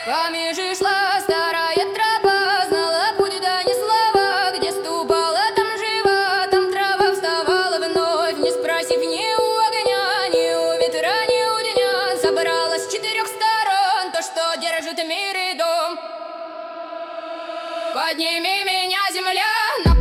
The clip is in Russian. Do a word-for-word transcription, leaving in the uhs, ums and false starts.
По межи шла старая тропа, знала путь, да не слова. Где ступала, там жива, там трава вставала вновь. Не спросив ни у огня, ни у ветра, ни у дня. Собралась с четырех сторон то, что держит мир и дом. Подними меня, земля,